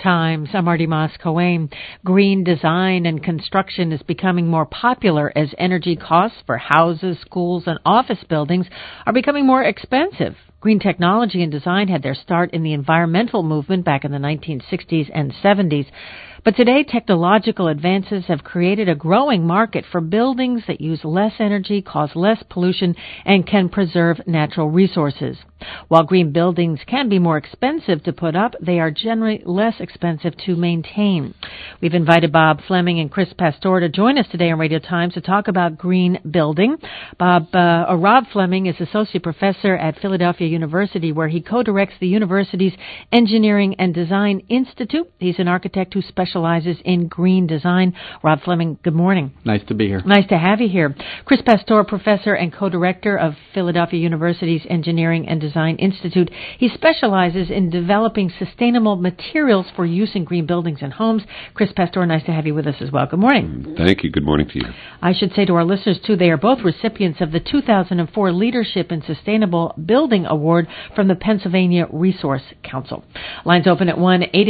Times. I'm Marty Moss-Coane. Green design and construction is becoming more popular as energy costs for houses, schools, and office buildings are becoming more expensive. Green technology and design had their start in the environmental movement back in the 1960s and 70s. But today, technological advances have created a growing market for buildings that use less energy, cause less pollution, and can preserve natural resources. While green buildings can be more expensive to put up, they are generally less expensive to maintain. We've invited Bob Fleming and Chris Pastore to join us today on Radio Times to talk about green building. Rob Fleming is Associate Professor at Philadelphia University, where he co-directs the university's Engineering and Design Institute. He's an architect who specializes in green design. Rob Fleming, good morning. Nice to be here. Nice to have you here. Chris Pastore, Professor and co-director of Philadelphia University's Engineering and Design Institute. He specializes in developing sustainable materials for use in green buildings and homes. Chris Pastore, nice to have you with us as well. Good morning. Thank you. Good morning to you. I should say to our listeners, too, they are both recipients of the 2004 Leadership in Sustainable Building Award from the Pennsylvania Resource Council. Lines open at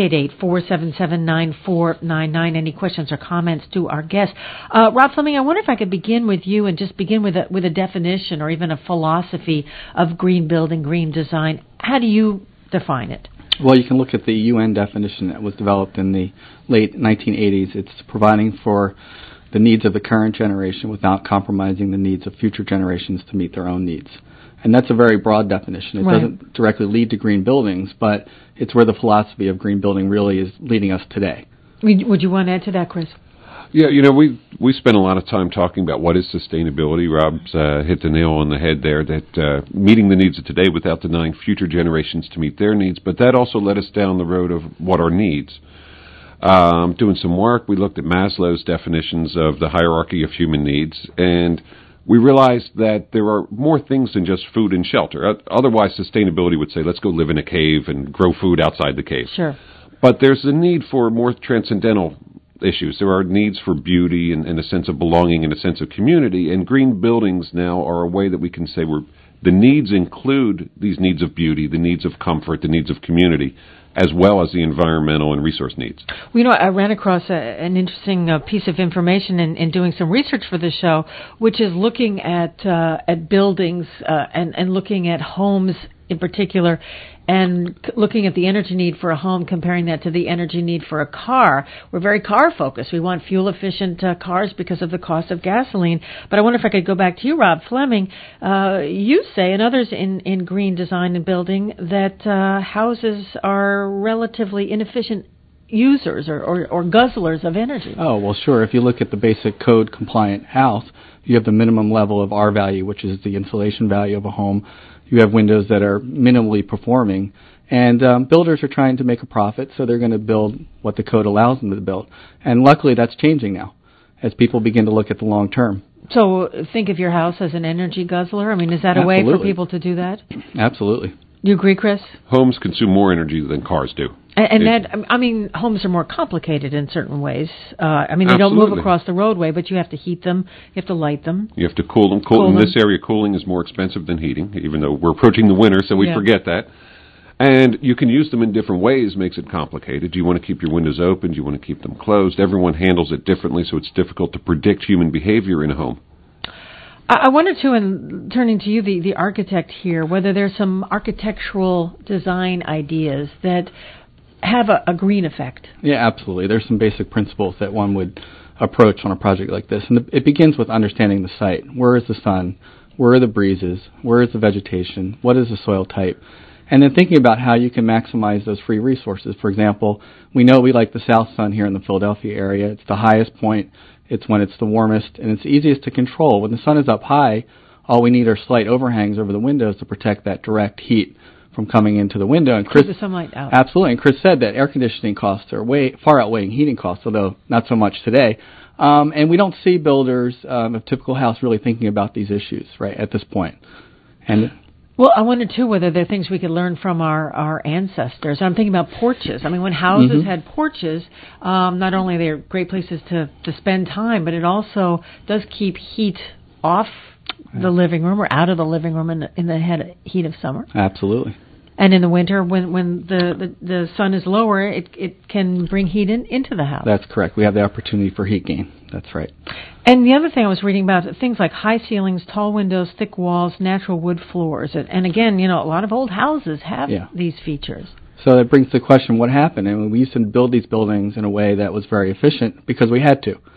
1-888-477-9499. Any questions or comments to our guests? Rob Fleming, I wonder if I could begin with you and just begin with a definition or even a philosophy of green building, green design. How do you define it? Well, you can look at the UN definition that was developed in the late 1980s. It's providing for the needs of the current generation without compromising the needs of future generations to meet their own needs. And that's a very broad definition. It doesn't directly lead to green buildings, but it's where the philosophy of green building really is leading us today. Would you want to add to that, Chris? Yeah, we spend a lot of time talking about what is sustainability. Rob's hit the nail on the head there, that meeting the needs of today without denying future generations to meet their needs. But that also led us down the road of what are needs. Doing some work, we looked at Maslow's definitions of the hierarchy of human needs, and we realized that there are more things than just food and shelter. Otherwise, sustainability would say, let's go live in a cave and grow food outside the cave. Sure. But there's a need for more transcendental issues. There are needs for beauty and a sense of belonging and a sense of community, and green buildings now are a way that we can say the needs include these needs of beauty, the needs of comfort, the needs of community, as well as the environmental and resource needs. Well, I ran across an interesting piece of information in doing some research for this show, which is looking at buildings and looking at homes in particular, and looking at the energy need for a home, comparing that to the energy need for a car. We're very car-focused. We want fuel-efficient cars because of the cost of gasoline. But I wonder if I could go back to you, Rob Fleming. You say, and others in green design and building, that houses are relatively inefficient users or guzzlers of energy. Oh, well, sure. If you look at the basic code-compliant house, you have the minimum level of R value, which is the insulation value of a home. You have windows that are minimally performing, and builders are trying to make a profit, so they're going to build what the code allows them to build. And luckily, that's changing now as people begin to look at the long term. So think of your house as an energy guzzler? I mean, is that a way for people to do that? Absolutely. You agree, Chris? Homes consume more energy than cars do. Homes are more complicated in certain ways. They don't move across the roadway, but you have to heat them, you have to light them. You have to cool them. In this area, cooling is more expensive than heating, even though we're approaching the winter, so we forget that. And you can use them in different ways, makes it complicated. Do you want to keep your windows open? Do you want to keep them closed? Everyone handles it differently, so it's difficult to predict human behavior in a home. I wonder, too, and turning to you, the architect here, whether there's some architectural design ideas that have a green effect. Yeah, absolutely. There's some basic principles that one would approach on a project like this. And it begins with understanding the site. Where is the sun? Where are the breezes? Where is the vegetation? What is the soil type? And then thinking about how you can maximize those free resources. For example, we know we like the south sun here in the Philadelphia area. It's the highest point. It's when it's the warmest, and it's easiest to control. When the sun is up high, all we need are slight overhangs over the windows to protect that direct heat from coming into the window. And Chris, keep the sunlight out. Absolutely. And Chris said that air conditioning costs are far outweighing heating costs, although not so much today. And we don't see builders of a typical house really thinking about these issues right at this point. Well, I wonder, too, whether there are things we could learn from our ancestors. I'm thinking about porches. I mean, when houses had porches, not only they're great places to spend time, but it also does keep heat off the living room or out of the living room in the heat of summer. Absolutely. And in the winter, when the sun is lower, it can bring heat into the house. That's correct. We have the opportunity for heat gain. That's right. And the other thing I was reading about, things like high ceilings, tall windows, thick walls, natural wood floors. And again, a lot of old houses have these features. So that brings the question, what happened? And we used to build these buildings in a way that was very efficient because we had to.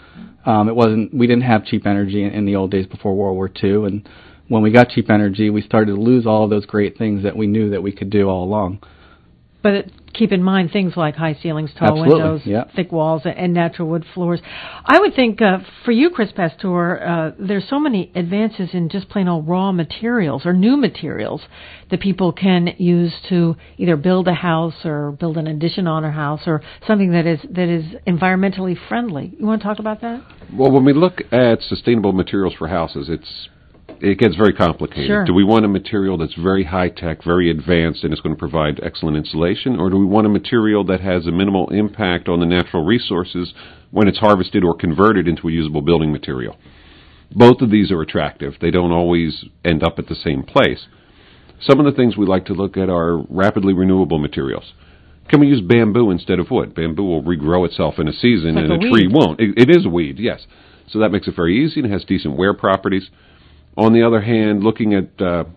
We didn't have cheap energy in the old days before World War II, and when we got cheap energy, we started to lose all of those great things that we knew that we could do all along. But keep in mind things like high ceilings, tall Absolutely, windows, thick walls, and natural wood floors. I would think for you, Chris Pastore, there's so many advances in just plain old raw materials or new materials that people can use to either build a house or build an addition on a house or something that is environmentally friendly. You want to talk about that? Well, when we look at sustainable materials for houses, it gets very complicated. Sure. Do we want a material that's very high-tech, very advanced, and is going to provide excellent insulation, or do we want a material that has a minimal impact on the natural resources when it's harvested or converted into a usable building material? Both of these are attractive. They don't always end up at the same place. Some of the things we like to look at are rapidly renewable materials. Can we use bamboo instead of wood? Bamboo will regrow itself in a season, like and a tree won't. It is a weed, yes. So that makes it very easy and has decent wear properties. On the other hand, looking at,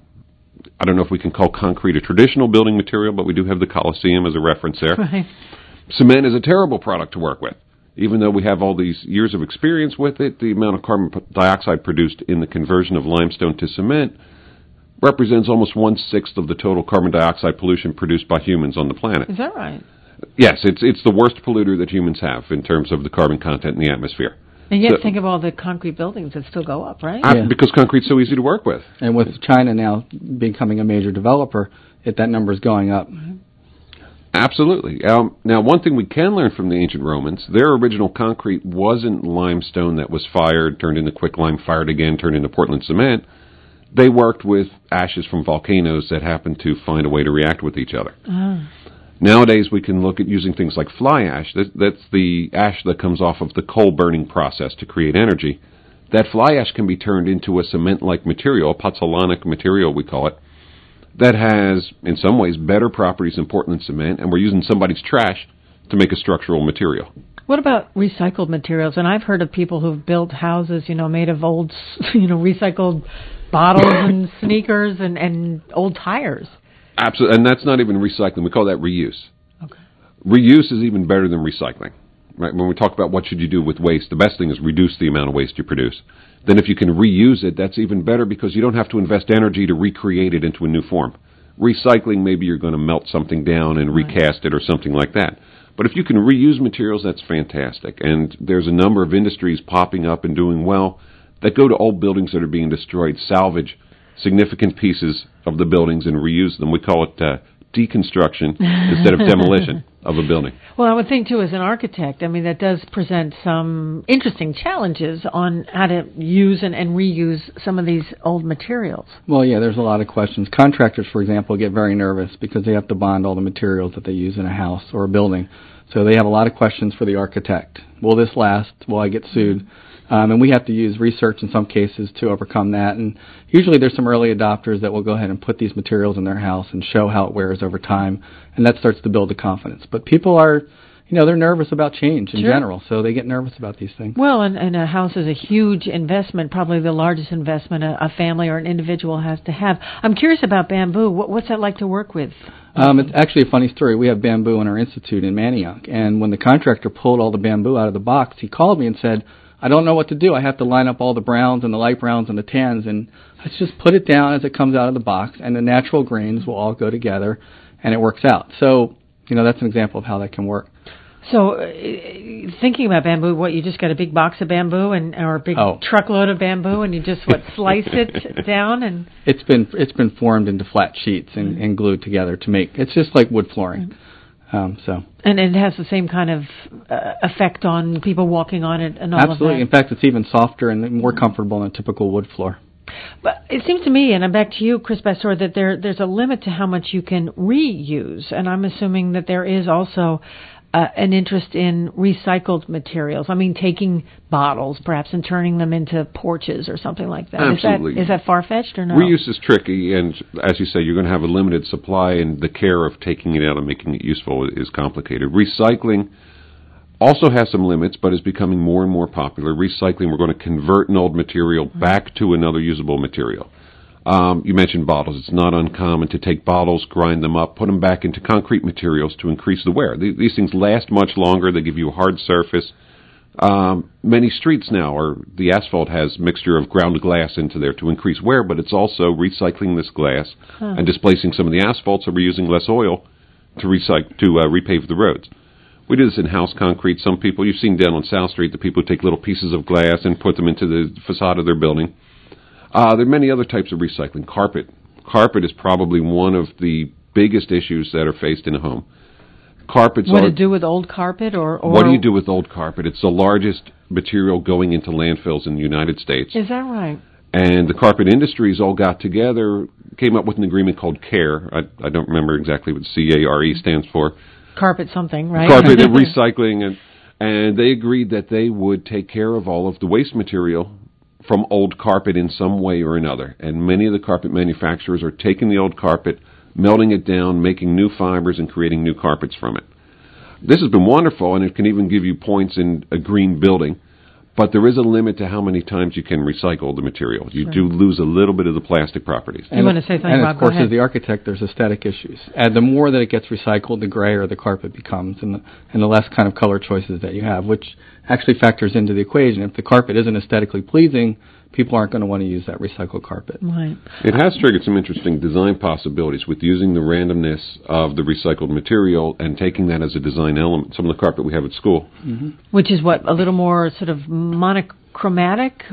I don't know if we can call concrete a traditional building material, but we do have the Colosseum as a reference there. Right. Cement is a terrible product to work with. Even though we have all these years of experience with it, the amount of carbon dioxide produced in the conversion of limestone to cement represents almost 1/6 of the total carbon dioxide pollution produced by humans on the planet. Is that right? Yes, it's the worst polluter that humans have in terms of the carbon content in the atmosphere. And yet, think of all the concrete buildings that still go up, right? Because concrete's so easy to work with. And with China now becoming a major developer, that number is going up. Absolutely. Now, one thing we can learn from the ancient Romans, their original concrete wasn't limestone that was fired, turned into quicklime, fired again, turned into Portland cement. They worked with ashes from volcanoes that happened to find a way to react with each other. Nowadays, we can look at using things like fly ash. That's the ash that comes off of the coal burning process to create energy. That fly ash can be turned into a cement-like material, a pozzolanic material we call it, that has, in some ways, better properties than Portland cement, and we're using somebody's trash to make a structural material. What about recycled materials? And I've heard of people who've built houses, made of old, recycled bottles and sneakers and old tires. Absolutely, and that's not even recycling. We call that reuse. Okay. Reuse is even better than recycling. Right? When we talk about what should you do with waste, the best thing is reduce the amount of waste you produce. Then if you can reuse it, that's even better because you don't have to invest energy to recreate it into a new form. Recycling, maybe you're going to melt something down and recast it or something like that. But if you can reuse materials, that's fantastic. And there's a number of industries popping up and doing well that go to old buildings that are being destroyed, salvage significant pieces of the buildings and reuse them. We call it deconstruction instead of demolition of a building. Well, I would think, too, as an architect, that does present some interesting challenges on how to use and reuse some of these old materials. Well, yeah, there's a lot of questions. Contractors, for example, get very nervous because they have to bond all the materials that they use in a house or a building. So they have a lot of questions for the architect. Will this last? Will I get sued? And we have to use research in some cases to overcome that. And usually there's some early adopters that will go ahead and put these materials in their house and show how it wears over time. And that starts to build the confidence. But people are, they're nervous about change in general. So they get nervous about these things. Well, and a house is a huge investment, probably the largest investment a family or an individual has to have. I'm curious about bamboo. What's that like to work with? It's actually a funny story. We have bamboo in our institute in Manayunk. And when the contractor pulled all the bamboo out of the box, he called me and said, I don't know what to do. I have to line up all the browns and the light browns and the tans, and let's just put it down as it comes out of the box, and the natural grains will all go together, and it works out. So, that's an example of how that can work. So, thinking about bamboo, you just got a big box of bamboo or a big truckload of bamboo, and you just slice it down and it's been formed into flat sheets and glued together to make. It's just like wood flooring. And it has the same kind of effect on people walking on it and all Absolutely. of that. In fact, it's even softer and more comfortable than a typical wood floor. But it seems to me, and I'm back to you, Chris Pastore, that there's a limit to how much you can reuse. And I'm assuming that there is also an interest in recycled materials. I mean, taking bottles, perhaps, and turning them into porches or something like that. Absolutely. Is that far-fetched or no? Reuse is tricky, and as you say, you're going to have a limited supply, and the care of taking it out and making it useful is complicated. Recycling also has some limits, but is becoming more and more popular. Recycling, we're going to convert an old material back to another usable material. You mentioned bottles. It's not uncommon to take bottles, grind them up, put them back into concrete materials to increase the wear. These things last much longer. They give you a hard surface. Many streets now, the asphalt has mixture of ground glass into there to increase wear, but it's also recycling this glass and displacing some of the asphalt, so we're using less oil to repave the roads. We do this in house concrete. Some people, you've seen down on South Street, the people who take little pieces of glass and put them into the facade of their building. There are many other types of recycling. Carpet. Carpet is probably one of the biggest issues that are faced in a home. Carpets What to do with old carpet? Or what do you do with old carpet? It's the largest material going into landfills in the United States. Is that right? And the carpet industries all got together, came up with an agreement called CARE. I don't remember exactly what CARE stands for. Carpet something, right? Carpet and recycling. And they agreed that they would take care of all of the waste material from old carpet in some way or another. And many of the carpet manufacturers are taking the old carpet, melting it down, making new fibers, and creating new carpets from it. This has been wonderful, and it can even give you points in a green building. But there is a limit to how many times you can recycle the material. You do lose a little bit of the plastic properties. You want to say something, and Rob? of course, Go ahead. as the architect, there's aesthetic issues. And the more that it gets recycled, the grayer the carpet becomes, and the less kind of color choices that you have, which actually factors into the equation. If the carpet isn't aesthetically pleasing, people aren't going to want to use that recycled carpet. Right. It has triggered some interesting design possibilities with using the randomness of the recycled material and taking that as a design element. Some of the carpet we have at school. Mm-hmm. Which is what, a little more sort of monochromatic,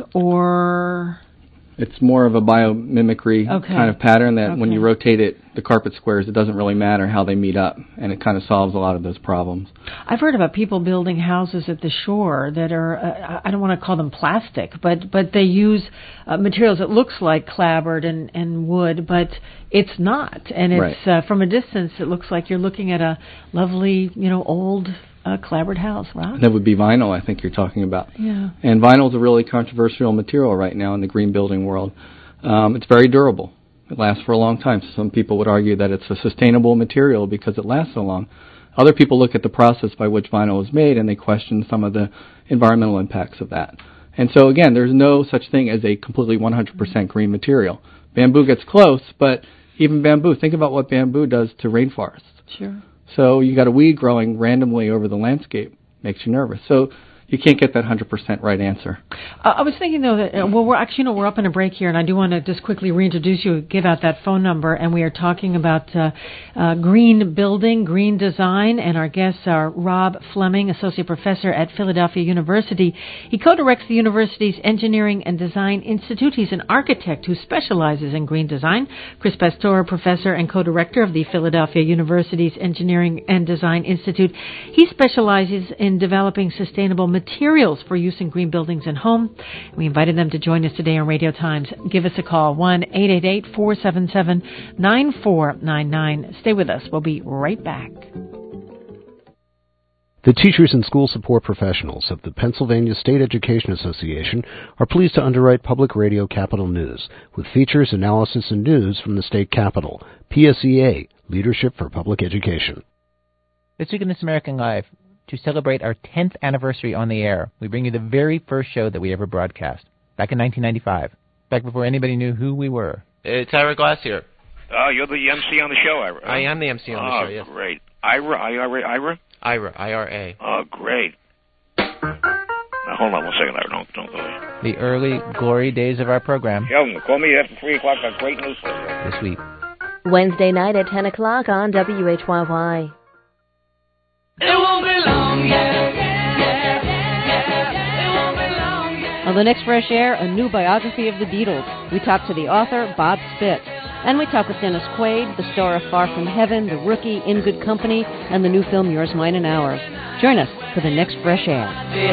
or? It's more of a biomimicry kind of pattern that when you rotate it, the carpet squares, it doesn't really matter how they meet up, and it kind of solves a lot of those problems. I've heard about people building houses at the shore that are, I don't want to call them plastic, but they use materials that looks like clapboard and wood, but it's not. And it's from a distance, it looks like you're looking at a lovely, old clapboard house. Wow. That would be vinyl, I think you're talking about. Yeah. And vinyl is a really controversial material right now in the green building world. It's very durable. It lasts for a long time. Some people would argue that it's a sustainable material because it lasts so long. Other people look at the process by which vinyl is made and they question some of the environmental impacts of that. And so, again, there's no such thing as a completely 100% green material. Bamboo gets close, but even bamboo, think about what bamboo does to rainforests. Sure. So you got a weed growing randomly over the landscape. Makes you nervous. So you can't get that 100% right answer. I was thinking, though, that, we're actually, we're up in a break here, and I do want to just quickly reintroduce you, give out that phone number, and we are talking about green building, green design, and our guests are Rob Fleming, Associate Professor at Philadelphia University. He co-directs the university's Engineering and Design Institute. He's an architect who specializes in green design. Chris Pastore, Professor and co-director of the Philadelphia University's Engineering and Design Institute. He specializes in developing sustainable materials for use in green buildings and home. We invited them to join us today on Radio Times. Give us a call, 1-888-477-9499. Stay with us. We'll be right back. The teachers and school support professionals of the Pennsylvania State Education Association are pleased to underwrite Public Radio Capital News with features, analysis, and news from the state capitol. PSEA, Leadership for Public Education. This week in This American Life, to celebrate our 10th anniversary on the air, we bring you the very first show that we ever broadcast, back in 1995, back before anybody knew who we were. It's Ira Glass here. You're the MC on the show, Ira. I am the MC on the show, yes. Oh, great. Ira? Ira, I-R-A. Oh, great. Now, hold on one second, Ira. Don't go there. The early glory days of our program. Yo, call me after 3 o'clock. Got great news for you. This week. Wednesday night at 10 o'clock on WHYY. It won't be long, On the next Fresh Air, a new biography of the Beatles. We talk to the author, Bob Spitz. And we talk with Dennis Quaid, the star of Far From Heaven, The Rookie, In Good Company, and the new film Yours, Mine, and Ours. Join us for the next Fresh Air.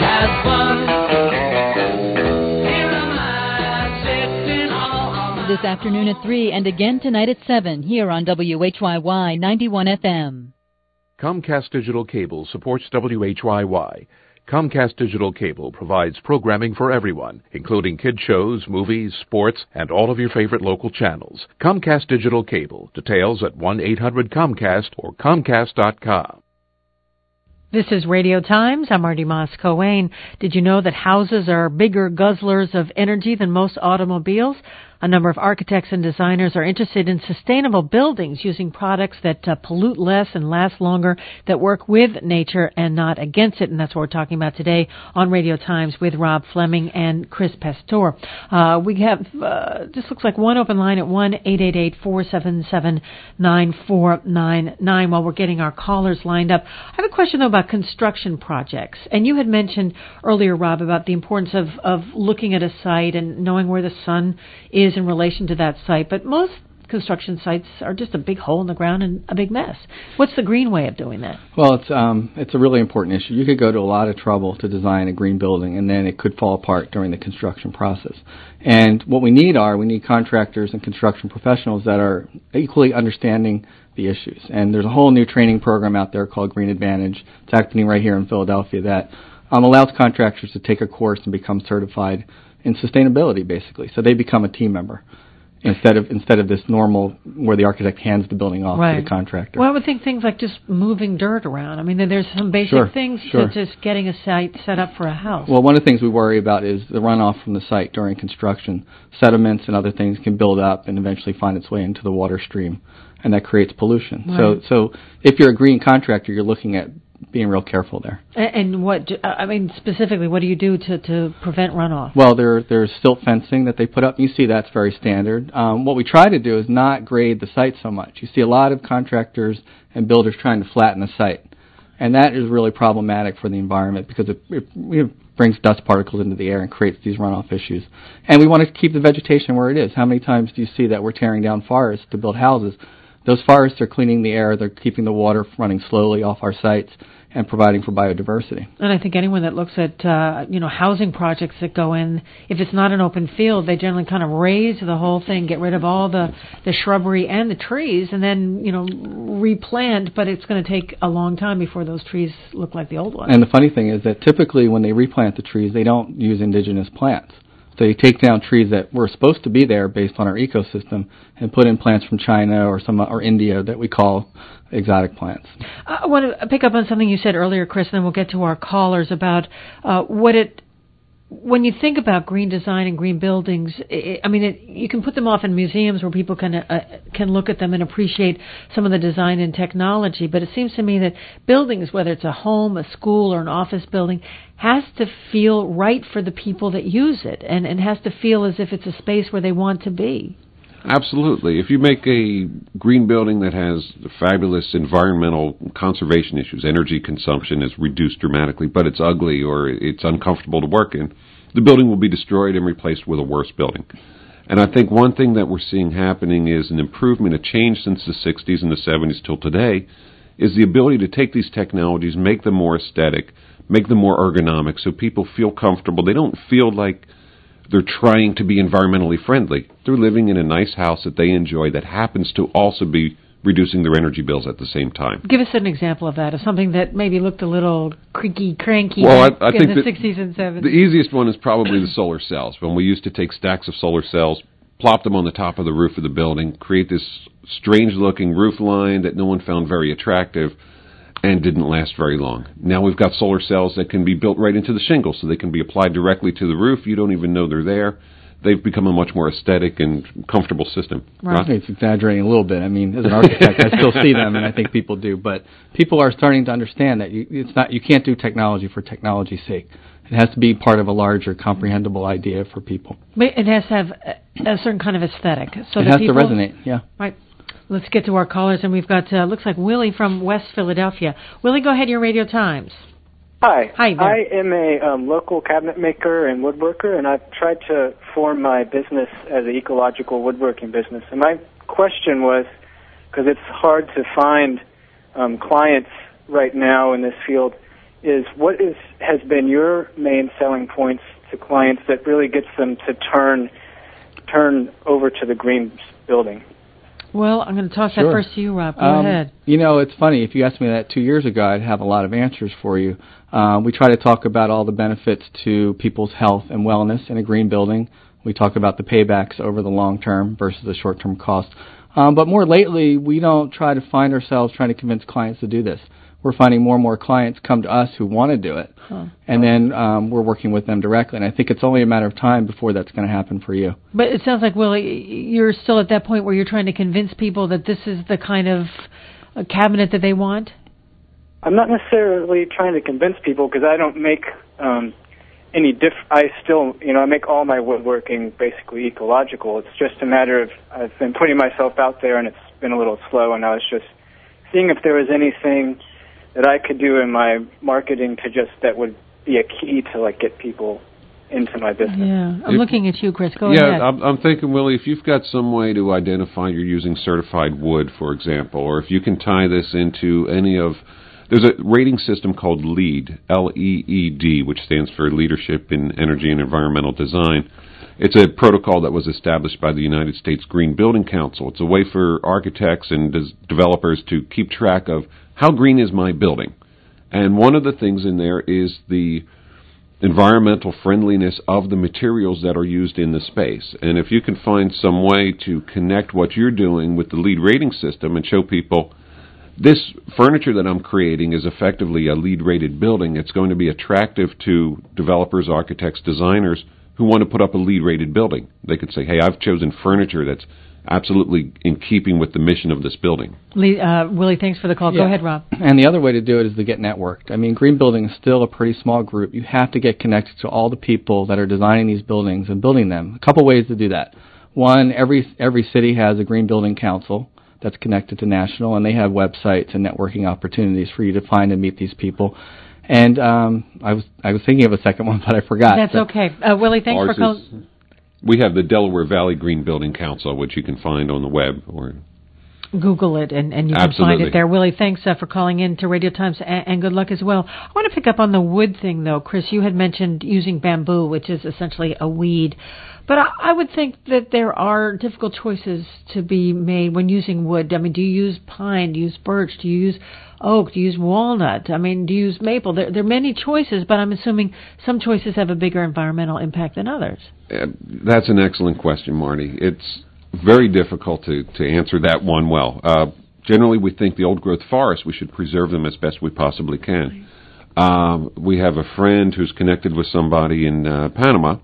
This afternoon at 3 and again tonight at 7 here on WHYY 91 FM. Comcast Digital Cable supports WHYY. Comcast Digital Cable provides programming for everyone, including kid shows, movies, sports, and all of your favorite local channels. Comcast Digital Cable. Details at 1-800-COMCAST or Comcast.com. This is Radio Times. I'm Marty Moss-Coane. Did you know that houses are bigger guzzlers of energy than most automobiles? A number of architects and designers are interested in sustainable buildings using products that pollute less and last longer, that work with nature and not against it. And that's what we're talking about today on Radio Times with Rob Fleming and Chris Pastore. We have, this looks like one open line at 1-888-477-9499 while we're getting our callers lined up. I have a question, though, about construction projects. And you had mentioned earlier, Rob, about the importance of looking at a site and knowing where the sun is in relation to that site, but most construction sites are just a big hole in the ground and a big mess. What's the green way of doing that? Well, it's a really important issue. You could go to a lot of trouble to design a green building, and then it could fall apart during the construction process. And what we need contractors and construction professionals that are equally understanding the issues. And there's a whole new training program out there called Green Advantage. It's happening right here in Philadelphia that allows contractors to take a course and become certified in sustainability, basically. So they become a team member instead of this normal where the architect hands the building off to the contractor. Well, I would think things like just moving dirt around. I mean, there's some basic things to just getting a site set up for a house. Well, one of the things we worry about is the runoff from the site during construction. Sediments and other things can build up and eventually find its way into the water stream, and that creates pollution. Right. So if you're a green contractor, you're looking at being real careful there. And specifically, what do you do to prevent runoff? Well, there's silt fencing that they put up. You see that's very standard. What we try to do is not grade the site so much. You see a lot of contractors and builders trying to flatten the site, and that is really problematic for the environment because it brings dust particles into the air and creates these runoff issues. And we want to keep the vegetation where it is. How many times do you see that we're tearing down forests to build houses? Those forests are cleaning the air, they're keeping the water running slowly off our sites and providing for biodiversity. And I think anyone that looks at housing projects that go in, if it's not an open field, they generally kind of raise the whole thing, get rid of all the shrubbery and the trees, and then replant. But it's going to take a long time before those trees look like the old ones. And the funny thing is that typically when they replant the trees, they don't use indigenous plants. So you take down trees that were supposed to be there based on our ecosystem and put in plants from China or India that we call exotic plants. I want to pick up on something you said earlier, Chris, and then we'll get to our callers about when you think about green design and green buildings, you can put them off in museums where people can look at them and appreciate some of the design and technology. But it seems to me that buildings, whether it's a home, a school, or an office building, has to feel right for the people that use it and has to feel as if it's a space where they want to be. Absolutely. If you make a green building that has fabulous environmental conservation issues, energy consumption is reduced dramatically, but it's ugly or it's uncomfortable to work in, the building will be destroyed and replaced with a worse building. And I think one thing that we're seeing happening is an improvement, a change since the 60s and the 70s till today, is the ability to take these technologies, make them more aesthetic, make them more ergonomic so people feel comfortable. They don't feel like they're trying to be environmentally friendly. They're living in a nice house that they enjoy that happens to also be reducing their energy bills at the same time. Give us an example of that, of something that maybe looked a little creaky, cranky I in think the 60s and 70s. The easiest one is probably the solar cells. When we used to take stacks of solar cells, plop them on the top of the roof of the building, create this strange-looking roof line that no one found very attractive, and didn't last very long. Now we've got solar cells that can be built right into the shingle, so they can be applied directly to the roof. You don't even know they're there. They've become a much more aesthetic and comfortable system. Right. I think it's exaggerating a little bit. I mean, as an architect, I still see them, and I think people do. But people are starting to understand that you can't do technology for technology's sake. It has to be part of a larger, comprehensible idea for people. But it has to have a certain kind of aesthetic. So it has to resonate, yeah. Right. Let's get to our callers, and we've got, looks like Willie from West Philadelphia. Willie, go ahead, your Radio Times. Hi. Hi there. I am a local cabinet maker and woodworker, and I've tried to form my business as an ecological woodworking business. And my question was, because it's hard to find clients right now in this field, is what has been your main selling points to clients that really gets them to turn over to the green building? Well, I'm going to toss that Sure. first to you, Rob. Go ahead. You know, it's funny. If you asked me that 2 years ago, I'd have a lot of answers for you. We try to talk about all the benefits to people's health and wellness in a green building. We talk about the paybacks over the long term versus the short-term cost. But more lately, we don't try to find ourselves trying to convince clients to do this. We're finding more and more clients come to us who want to do it, and then we're working with them directly. And I think it's only a matter of time before that's going to happen for you. But it sounds like, Willie, you're still at that point where you're trying to convince people that this is the kind of cabinet that they want? I'm not necessarily trying to convince people because I don't make any I still, I make all my woodworking basically ecological. It's just a matter of I've been putting myself out there, and it's been a little slow, and I was just seeing if there was anything that I could do in my marketing that would be a key to get people into my business. Yeah, I'm looking at you, Chris. Go ahead. Yeah, I'm thinking, Willie, if you've got some way to identify you're using certified wood, for example, or if you can tie this into any of, there's a rating system called LEED, L-E-E-D, which stands for Leadership in Energy and Environmental Design. It's a protocol that was established by the United States Green Building Council. It's a way for architects and developers to keep track of how green is my building. And one of the things in there is the environmental friendliness of the materials that are used in the space. And if you can find some way to connect what you're doing with the LEED rating system and show people this furniture that I'm creating is effectively a LEED-rated building, it's going to be attractive to developers, architects, designers who want to put up a LEED-rated building. They could say, hey, I've chosen furniture that's absolutely in keeping with the mission of this building. Willie, thanks for the call. Yeah. Go ahead, Rob. And the other way to do it is to get networked. I mean, green building is still a pretty small group. You have to get connected to all the people that are designing these buildings and building them. A couple ways to do that. One, every city has a green building council that's connected to national, and they have websites and networking opportunities for you to find and meet these people. And I was thinking of a second one, but I forgot. That's okay. Willie, thanks for calling. We have the Delaware Valley Green Building Council, which you can find on the web or Google it, and you can find it there. Willie, thanks for calling in to Radio Times, and good luck as well. I want to pick up on the wood thing, though. Chris, you had mentioned using bamboo, which is essentially a weed. But I would think that there are difficult choices to be made when using wood. I mean, do you use pine? Do you use birch? Do you use oak? Do you use walnut? I mean, do you use maple? There are many choices, but I'm assuming some choices have a bigger environmental impact than others. That's an excellent question, Marty. It's very difficult to answer that one well. Generally, we think the old-growth forests, we should preserve them as best we possibly can. We have a friend who's connected with somebody in Panama,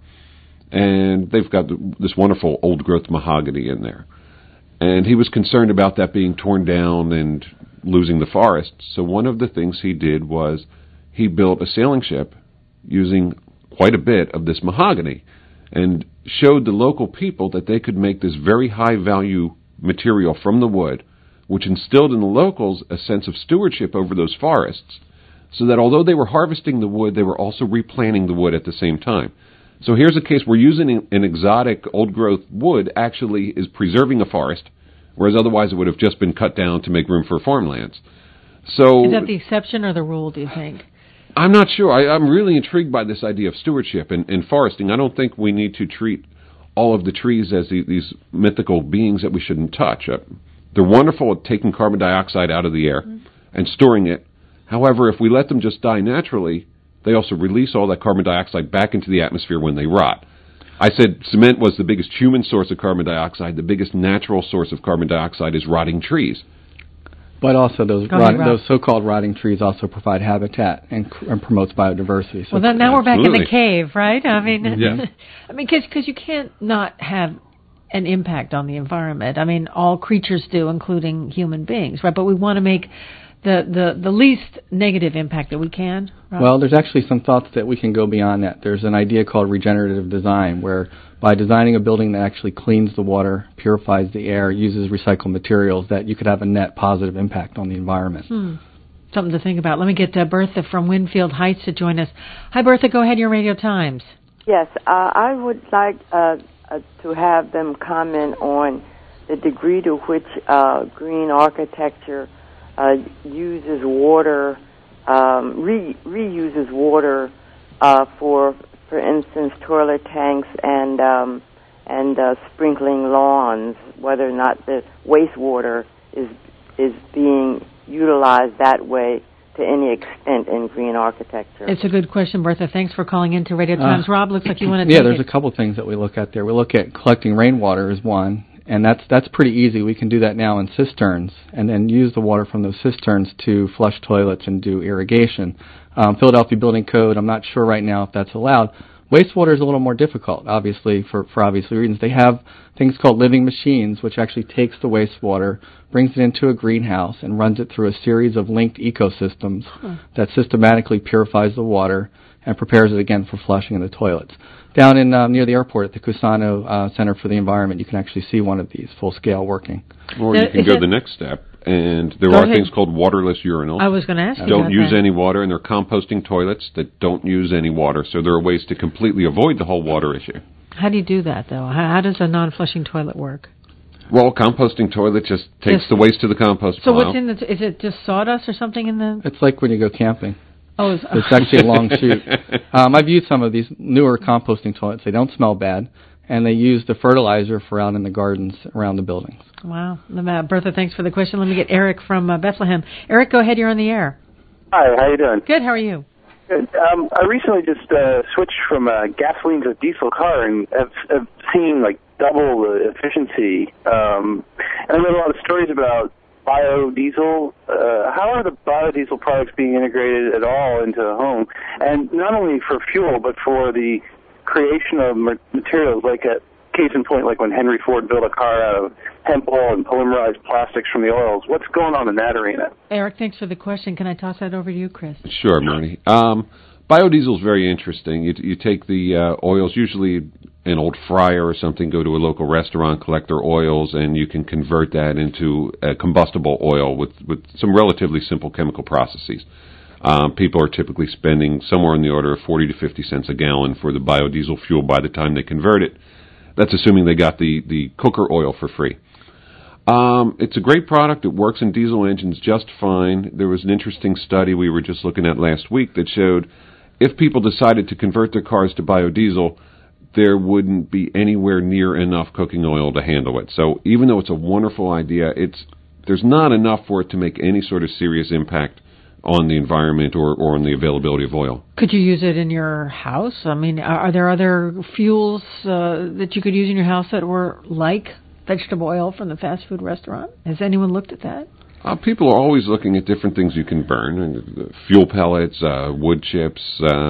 and they've got this wonderful old-growth mahogany in there. And he was concerned about that being torn down and losing the forest. So one of the things he did was he built a sailing ship using quite a bit of this mahogany and showed the local people that they could make this very high-value material from the wood, which instilled in the locals a sense of stewardship over those forests, so that although they were harvesting the wood, they were also replanting the wood at the same time. So here's a case where using an exotic old-growth wood actually is preserving a forest, whereas otherwise it would have just been cut down to make room for farmlands. So is that the exception or the rule, do you think? I'm not sure. I'm really intrigued by this idea of stewardship and foresting. I don't think we need to treat all of the trees as these mythical beings that we shouldn't touch. They're wonderful at taking carbon dioxide out of the air and storing it. However, if we let them just die naturally, they also release all that carbon dioxide back into the atmosphere when they rot. I said cement was the biggest human source of carbon dioxide. The biggest natural source of carbon dioxide is rotting trees. But also those so-called rotting trees also provide habitat and promotes biodiversity. So well, then now we're back in the cave, right? I mean, yeah. I mean, because you can't not have an impact on the environment. I mean, all creatures do, including human beings, right? But we want to make the least negative impact that we can. Right? Well, there's actually some thoughts that we can go beyond that. There's an idea called regenerative design, where by designing a building that actually cleans the water, purifies the air, uses recycled materials, that you could have a net positive impact on the environment. Something to think about. Let me get Bertha from Winfield Heights to join us. Hi, Bertha. Go ahead, your Radio Times. Yes, I would like to have them comment on the degree to which green architecture uses water, reuses water for instance, toilet tanks and and sprinkling lawns, whether or not the wastewater is being utilized that way to any extent in green architecture. It's a good question, Bertha. Thanks for calling into Radio Times. Rob, looks like you want to there's a couple things that we look at there. We look at collecting rainwater as one, and that's pretty easy. We can do that now in cisterns and then use the water from those cisterns to flush toilets and do irrigation. Philadelphia Building Code, I'm not sure right now if that's allowed. Wastewater is a little more difficult, obviously, for obvious reasons. They have things called living machines, which actually takes the wastewater, brings it into a greenhouse, and runs it through a series of linked ecosystems that systematically purifies the water and prepares it again for flushing in the toilets. Down in near the airport at the Cusano Center for the Environment, you can actually see one of these full-scale working. Or you can go the next step, and there are things called waterless urinals. I was going to ask you don't use any water, and they're composting toilets that don't use any water. So there are ways to completely avoid the whole water issue. How do you do that, though? How does a non-flushing toilet work? Well, a composting toilet just takes the waste to the compost pile. So what's in the... Is it just sawdust or something in the... It's like when you go camping. Oh, it's actually a long chute. I've used some of these newer composting toilets. They don't smell bad, and they use the fertilizer for out in the gardens around the buildings. Wow. Bertha, thanks for the question. Let me get Eric from Bethlehem. Eric, go ahead. You're on the air. Hi, how you doing? Good. How are you? Good. I recently just switched from gasoline to a diesel car, and have seen like double the efficiency. And I read a lot of stories about biodiesel. How are the biodiesel products being integrated at all into the home? And not only for fuel, but for the creation of materials, like a case in point, like when Henry Ford built a car out of hemp oil and polymerized plastics from the oils. What's going on in that arena? Eric, thanks for the question. Can I toss that over to you, Chris? Sure, Marty. Biodiesel is very interesting. You take the oils, usually an old fryer or something, go to a local restaurant, collect their oils, and you can convert that into a combustible oil with some relatively simple chemical processes. People are typically spending somewhere in the order of 40 to 50 cents a gallon for the biodiesel fuel by the time they convert it. That's assuming they got the cooker oil for free. It's a great product. It works in diesel engines just fine. There was an interesting study we were just looking at last week that showed if people decided to convert their cars to biodiesel, there wouldn't be anywhere near enough cooking oil to handle it. So even though it's a wonderful idea, there's not enough for it to make any sort of serious impact on the environment or on the availability of oil. Could you use it in your house? I mean, are there other fuels that you could use in your house that were like vegetable oil from the fast food restaurant? Has anyone looked at that? People are always looking at different things you can burn. Fuel pellets, wood chips,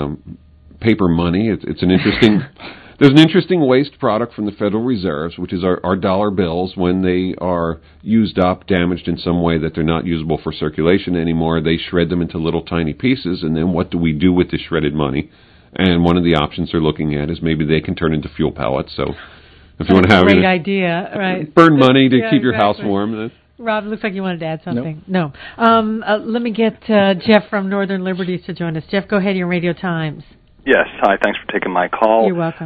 paper money. It's an interesting... There's an interesting waste product from the Federal Reserves, which is our dollar bills. When they are used up, damaged in some way that they're not usable for circulation anymore, they shred them into little tiny pieces, and then what do we do with the shredded money? And one of the options they're looking at is maybe they can turn into fuel pellets. So if you want to have a great idea, right? Burn money to keep your house warm. Rob, looks like you wanted to add something. Nope. No. Let me get Jeff from Northern Liberties to join us. Jeff, go ahead. Your Radio Times. Yes. Hi. Thanks for taking my call. You're welcome.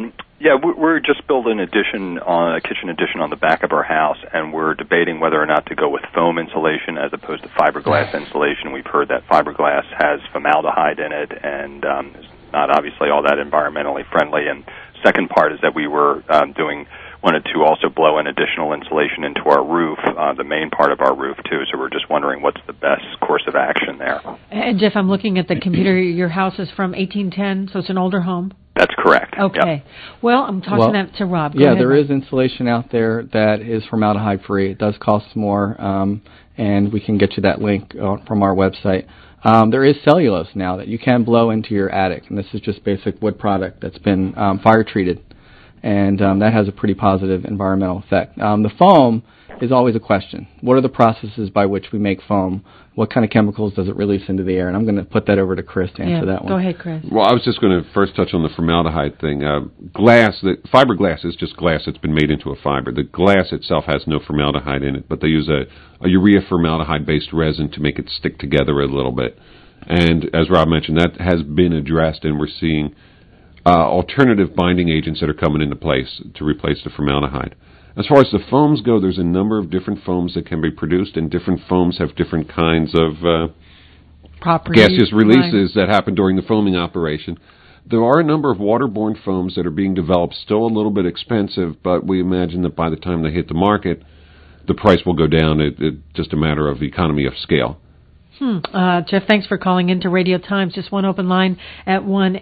We're just building a kitchen addition on the back of our house, and we're debating whether or not to go with foam insulation as opposed to fiberglass insulation. We've heard that fiberglass has formaldehyde in it, and is not obviously all that environmentally friendly. And second part is that we were wanted to also blow in additional insulation into our roof, the main part of our roof, too. So we're just wondering what's the best course of action there. And, Jeff, I'm looking at the computer. Your house is from 1810, so it's an older home? That's correct. Okay. Yep. Well, I'm talking that to Rob. Go ahead, there Rob. is insulation out there that is formaldehyde-free. It does cost more, and we can get you that link from our website. There is cellulose now that you can blow into your attic, and this is just basic wood product that's been fire-treated. And that has a pretty positive environmental effect. The foam is always a question. What are the processes by which we make foam? What kind of chemicals does it release into the air? And I'm going to put that over to Chris to answer that one. Go ahead, Chris. Well, I was just going to first touch on the formaldehyde thing. Fiberglass is just glass that's been made into a fiber. The glass itself has no formaldehyde in it, but they use a urea formaldehyde-based resin to make it stick together a little bit. And as Rob mentioned, that has been addressed, and we're seeing alternative binding agents that are coming into place to replace the formaldehyde. As far as the foams go, there's a number of different foams that can be produced, and different foams have different kinds of gaseous releases that happen during the foaming operation. There are a number of waterborne foams that are being developed, still a little bit expensive, but we imagine that by the time they hit the market, the price will go down. It's just a matter of economy of scale. Jeff, thanks for calling into Radio Times. Just one open line at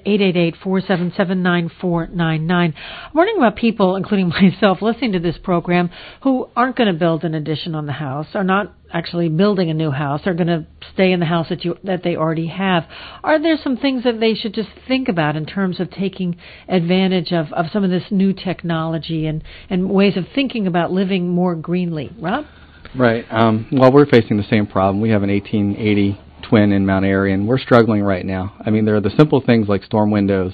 1-888-477-9499. I'm wondering about people, including myself, listening to this program who aren't going to build an addition on the house, are not actually building a new house, are going to stay in the house that they already have. Are there some things that they should just think about in terms of taking advantage of some of this new technology and ways of thinking about living more greenly? Rob? Right. Well, we're facing the same problem. We have an 1880 twin in Mount Airy, and we're struggling right now. I mean, there are the simple things like storm windows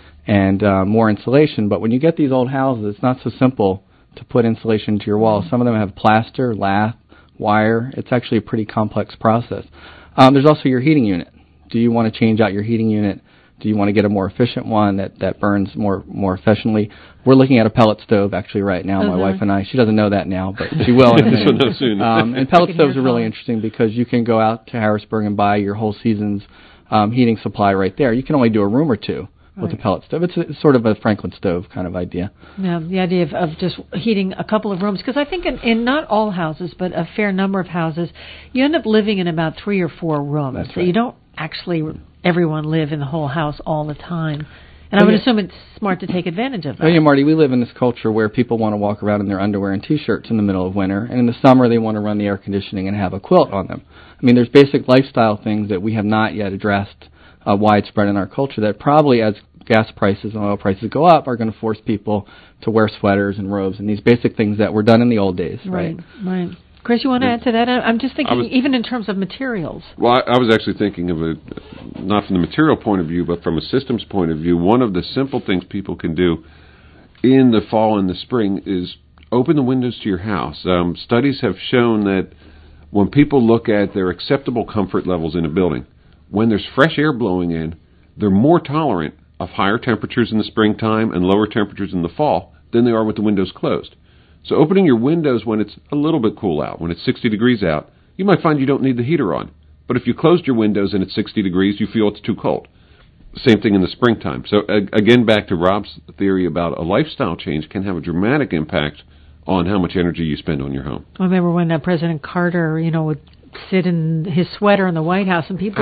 and more insulation, but when you get these old houses, it's not so simple to put insulation to your walls. Some of them have plaster, lath, wire. It's actually a pretty complex process. There's also your heating unit. Do you want to change out your heating unit? Do you want to get a more efficient one that burns more efficiently? We're looking at a pellet stove actually right now, my wife and I. She doesn't know that now, but she will. She'll know soon. And pellet stoves are really interesting because you can go out to Harrisburg and buy your whole season's heating supply right there. You can only do a room or two with a pellet stove. It's sort of a Franklin stove kind of idea. Yeah, the idea of just heating a couple of rooms, because I think in not all houses, but a fair number of houses, you end up living in about 3 or 4 rooms. That's right. So you don't actually everyone live in the whole house all the time. And I would assume it's smart to take advantage of that. Oh, yeah, Marty, we live in this culture where people want to walk around in their underwear and T-shirts in the middle of winter, and in the summer they want to run the air conditioning and have a quilt on them. I mean, there's basic lifestyle things that we have not yet addressed widespread in our culture that probably, as gas prices and oil prices go up, are going to force people to wear sweaters and robes and these basic things that were done in the old days, right? Right. Chris, you want to add to that? I'm just thinking, even in terms of materials. Well, I was actually thinking of it, not from the material point of view, but from a systems point of view. One of the simple things people can do in the fall and the spring is open the windows to your house. Studies have shown that when people look at their acceptable comfort levels in a building, when there's fresh air blowing in, they're more tolerant of higher temperatures in the springtime and lower temperatures in the fall than they are with the windows closed. So opening your windows when it's a little bit cool out, when it's 60 degrees out, you might find you don't need the heater on. But if you closed your windows and it's 60 degrees, you feel it's too cold. Same thing in the springtime. So again, back to Rob's theory about a lifestyle change can have a dramatic impact on how much energy you spend on your home. I remember when President Carter, would sit in his sweater in the White House, and people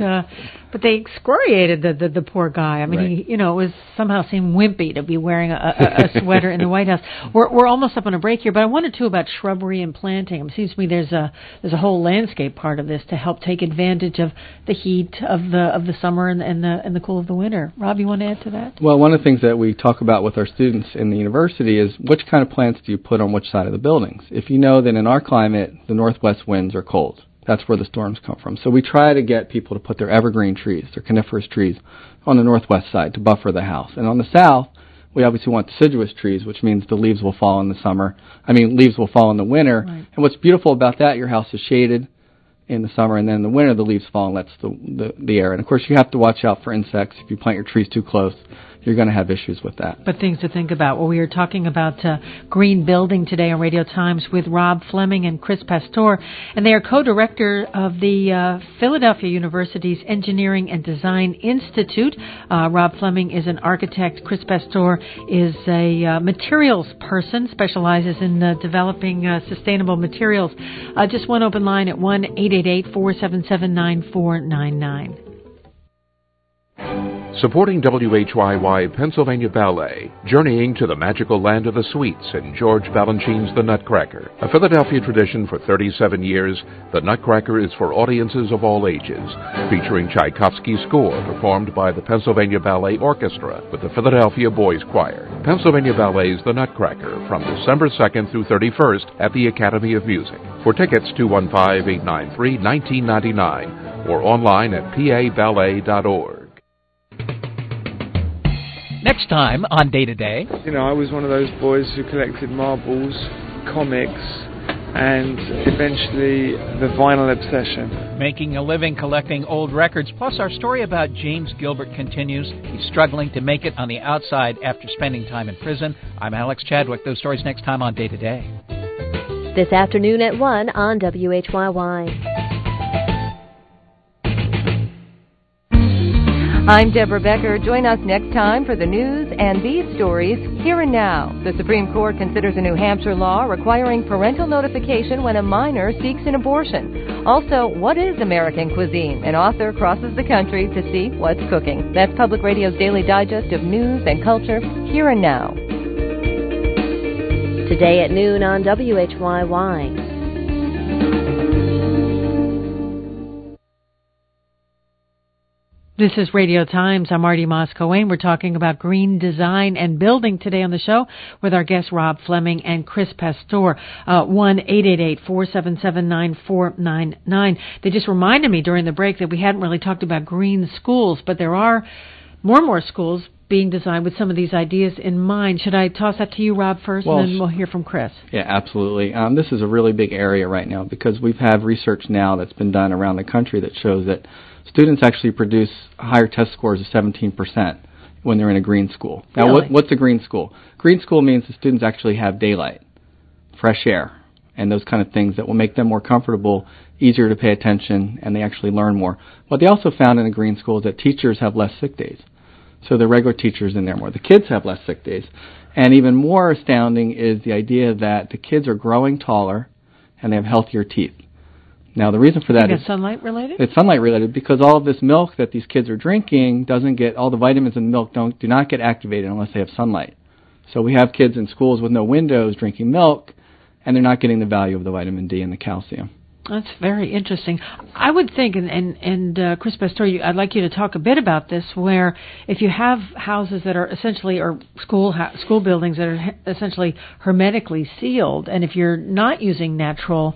but they excoriated the poor guy. I mean, he, it was somehow seemed wimpy to be wearing a sweater in the White House. We're almost up on a break here, but I wanted to about shrubbery and planting. It seems to me there's a whole landscape part of this to help take advantage of the heat of the summer and the cool of the winter. Rob, you want to add to that? Well, one of the things that we talk about with our students in the university is which kind of plants do you put on which side of the buildings. If you know that in our climate the northwest winds are cold, that's where the storms come from. So we try to get people to put their evergreen trees, their coniferous trees, on the northwest side to buffer the house. And on the south, we obviously want deciduous trees, which means the leaves will fall in the summer. Leaves will fall in the winter. Right. And what's beautiful about that, your house is shaded in the summer, and then in the winter the leaves fall and lets the air. And of course you have to watch out for insects. If you plant your trees too close, you're going to have issues with that. But things to think about. Well, we are talking about green building today on Radio Times with Rob Fleming and Chris Pastore, and they are co-director of the Philadelphia University's Engineering and Design Institute. Rob Fleming is an architect. Chris Pastore is a materials person, specializes in developing sustainable materials. Just one open line at 1-888-477-9499. Supporting WHYY Pennsylvania Ballet, journeying to the magical land of the sweets in George Balanchine's The Nutcracker. A Philadelphia tradition for 37 years, The Nutcracker is for audiences of all ages, featuring Tchaikovsky's score performed by the Pennsylvania Ballet Orchestra with the Philadelphia Boys Choir. Pennsylvania Ballet's The Nutcracker from December 2nd through 31st at the Academy of Music. For tickets, 215-893-1999 or online at paballet.org. Next time on Day to Day. I was one of those boys who collected marbles, comics, and eventually the vinyl obsession. Making a living collecting old records, plus our story about James Gilbert continues. He's struggling to make it on the outside after spending time in prison. I'm Alex Chadwick. Those stories next time on Day to Day. This afternoon at 1 on WHYY. I'm Deborah Becker. Join us next time for the news and these stories here and now. The Supreme Court considers a New Hampshire law requiring parental notification when a minor seeks an abortion. Also, what is American cuisine? An author crosses the country to see what's cooking. That's Public Radio's daily digest of news and culture here and now. Today at noon on WHYY. This is Radio Times. I'm Marty Moss-Coane. We're talking about green design and building today on the show with our guests Rob Fleming and Chris Pastor. 1-888-477-9499. They just reminded me during the break that we hadn't really talked about green schools, but there are more and more schools being designed with some of these ideas in mind. Should I toss that to you, Rob, first, and then we'll hear from Chris? Yeah, absolutely. This is a really big area right now because we've had research now that's been done around the country that shows that students actually produce higher test scores of 17% when they're in a green school. Now, really? What's a green school? Green school means the students actually have daylight, fresh air, and those kind of things that will make them more comfortable, easier to pay attention, and they actually learn more. What they also found in a green school is that teachers have less sick days. So the regular teachers in there more. The kids have less sick days. And even more astounding is the idea that the kids are growing taller and they have healthier teeth. Now, the reason for that is sunlight related? It's sunlight related because all of this milk that these kids are drinking doesn't get, all the vitamins in the milk do not get activated unless they have sunlight. So we have kids in schools with no windows drinking milk, and they're not getting the value of the vitamin D and the calcium. That's very interesting. I would think, and Chris Pastor, I'd like you to talk a bit about this, where if you have houses that are essentially, or school buildings that are essentially hermetically sealed, and if you're not using natural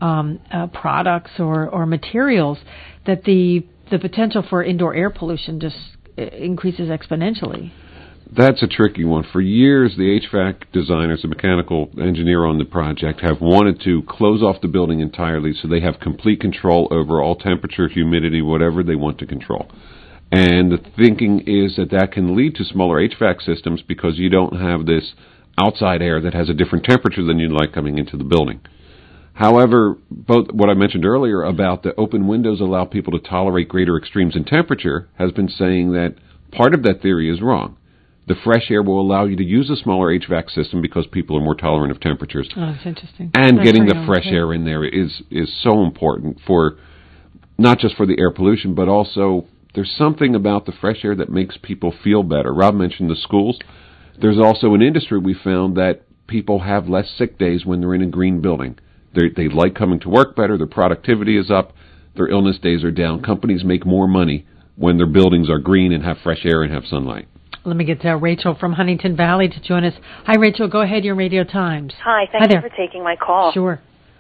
products or materials, that the potential for indoor air pollution just increases exponentially. That's a tricky one. For years, the HVAC designers, the mechanical engineer on the project, have wanted to close off the building entirely so they have complete control over all temperature, humidity, whatever they want to control. And the thinking is that can lead to smaller HVAC systems because you don't have this outside air that has a different temperature than you'd like coming into the building. However, both what I mentioned earlier about the open windows allow people to tolerate greater extremes in temperature has been saying that part of that theory is wrong. The fresh air will allow you to use a smaller HVAC system because people are more tolerant of temperatures. Oh, that's interesting. And getting the fresh air in there is so important for not just for the air pollution, but also there's something about the fresh air that makes people feel better. Rob mentioned the schools. There's also an industry we found that people have less sick days when they're in a green building. They like coming to work better, their productivity is up, their illness days are down. Companies make more money when their buildings are green and have fresh air and have sunlight. Let me get Rachel from Huntington Valley to join us. Hi, Rachel. Go ahead. Your Radio Times. Hi. Thank you for taking my call. Sure.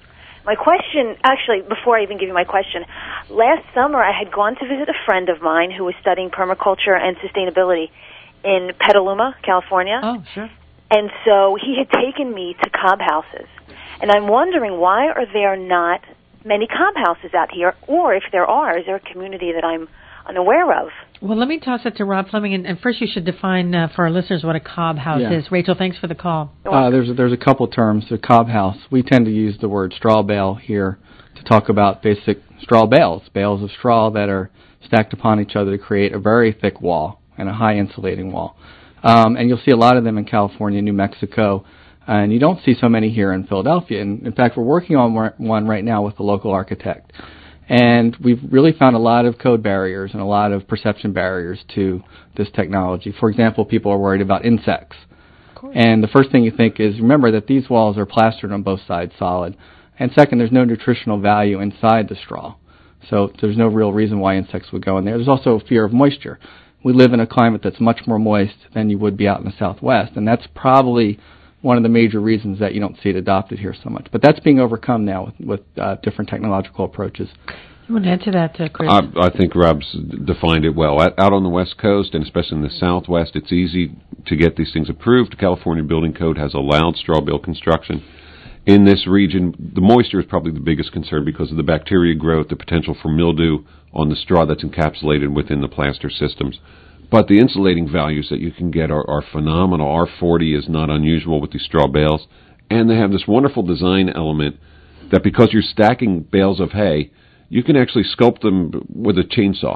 My question, actually, before I even give you my question, last summer I had gone to visit a friend of mine who was studying permaculture and sustainability in Petaluma, California. Oh, sure. And so he had taken me to cob houses. And I'm wondering, why are there not many cob houses out here? Or if there are, is there a community that I'm unaware of? Well, let me toss it to Rob Fleming, and first you should define for our listeners what a cob house is. Rachel, thanks for the call. There's a couple terms. The cob house, we tend to use the word straw bale here to talk about basic straw bales of straw that are stacked upon each other to create a very thick wall and a high insulating wall. And you'll see a lot of them in California, New Mexico, and you don't see so many here in Philadelphia. And in fact, we're working on one right now with the local architect. And we've really found a lot of code barriers and a lot of perception barriers to this technology. For example, people are worried about insects. And the first thing you think is, remember that these walls are plastered on both sides solid. And second, there's no nutritional value inside the straw. So there's no real reason why insects would go in there. There's also a fear of moisture. We live in a climate that's much more moist than you would be out in the Southwest. And that's probably one of the major reasons that you don't see it adopted here so much. But that's being overcome now with different technological approaches. You want to add to that, Chris? I think Rob's defined it well. Out on the West Coast, and especially in the Southwest, it's easy to get these things approved. The California Building Code has allowed straw bale construction. In this region, the moisture is probably the biggest concern because of the bacteria growth, the potential for mildew on the straw that's encapsulated within the plaster systems. But the insulating values that you can get are phenomenal. R40 is not unusual with these straw bales. And they have this wonderful design element that because you're stacking bales of hay, you can actually sculpt them with a chainsaw.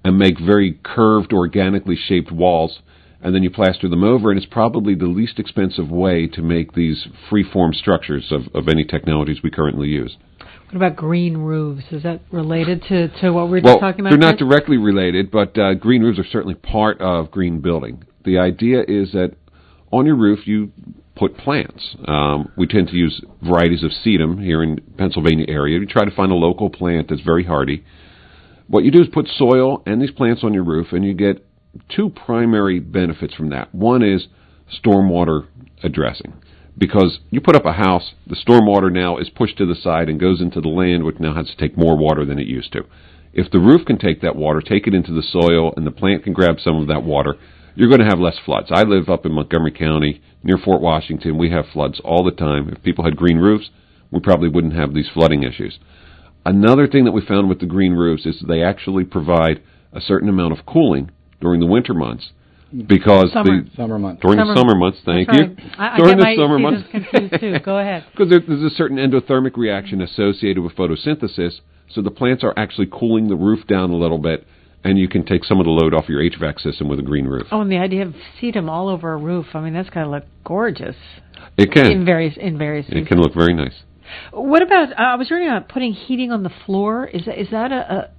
and make very curved, organically shaped walls, and then you plaster them over, and it's probably the least expensive way to make these free-form structures of any technologies we currently use. What about green roofs? Is that related to what we were just talking about? They're not directly related, but green roofs are certainly part of green building. The idea is that on your roof you put plants. We tend to use varieties of sedum here in Pennsylvania area. You try to find a local plant that's very hardy. What you do is put soil and these plants on your roof, and you get two primary benefits from that. One is stormwater addressing. Because you put up a house, the stormwater now is pushed to the side and goes into the land, which now has to take more water than it used to. If the roof can take that water, take it into the soil, and the plant can grab some of that water, you're going to have less floods. I live up in Montgomery County, near Fort Washington. We have floods all the time. If people had green roofs, we probably wouldn't have these flooding issues. Another thing that we found with the green roofs is they actually provide a certain amount of cooling during the winter months. Because summer months. During the summer months, thank you. During the summer months, confused too. Go ahead. Because there's a certain endothermic reaction associated with photosynthesis, so the plants are actually cooling the roof down a little bit, and you can take some of the load off your HVAC system with a green roof. Oh, and the idea of sedum all over a roof, I mean, that's got to look gorgeous. It can. In various It can look very nice. What about? I was reading about putting heating on the floor. Is that